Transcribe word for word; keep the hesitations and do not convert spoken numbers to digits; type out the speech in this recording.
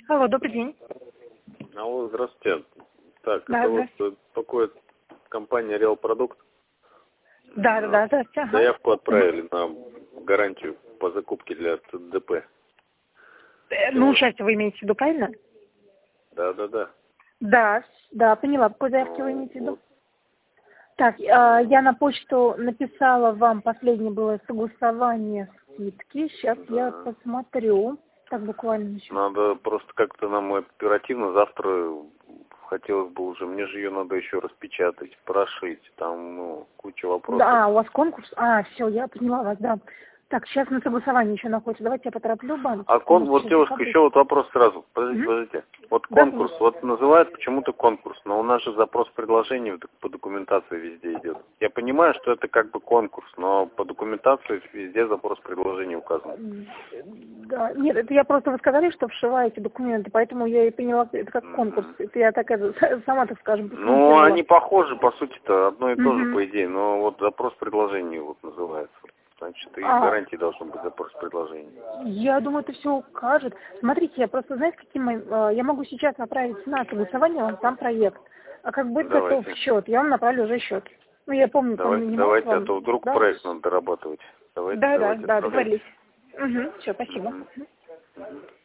Алло, добрый день. Алло, здравствуйте. Так, Да, это вот такое компания Реал Продукт. Да, да, да, здравствуйте. Ага. Заявку отправили на гарантию по закупке для ТДП. Э, Ну, участие вы имеете в виду, правильно? Да, да, да. Да, да, поняла, какой заявки Ну, вы имеете в виду. вот. Так, э, я на почту написала вам, последнее было согласование скидки. Сейчас Да. я посмотрю. Так, буквально еще. Надо просто как-то нам оперативно завтра хотелось бы уже. Мне же ее надо еще распечатать, прошить. Там, ну, куча вопросов. Да, у вас конкурс? А, все, я поняла вас, да. Так, сейчас на согласовании еще находится. Давайте я потороплю банк. А кон... вот, девушка, еще вот вопрос сразу. Подождите, Угу. подождите. Вот Да, конкурс, вот называют почему-то конкурс, но у нас же запрос предложений по документации везде идет. Я понимаю, что это как бы конкурс, но по документации везде запрос предложений указан. Да, нет, это я просто вы сказали, что вшиваете документы, поэтому я и поняла, это как конкурс. Mm-hmm. Это я так это, сама, так скажем, Ну, они похожи, по сути-то, одно и то mm-hmm. же, по идее, но вот запрос предложений вот называется. Значит, и а, гарантии должен быть запрос предложений. Я думаю, это все укажет. Смотрите, я просто, знаете, каким я могу сейчас направить на согласование вам сам проект. А как будет Давайте. готов счет, я вам направлю уже счет. Ну, я помню, Давайте, помню, давайте, вам, а то вдруг да? проект надо дорабатывать. Давайте, Да, давайте. да, да, договорились. Угу, все, спасибо. Угу.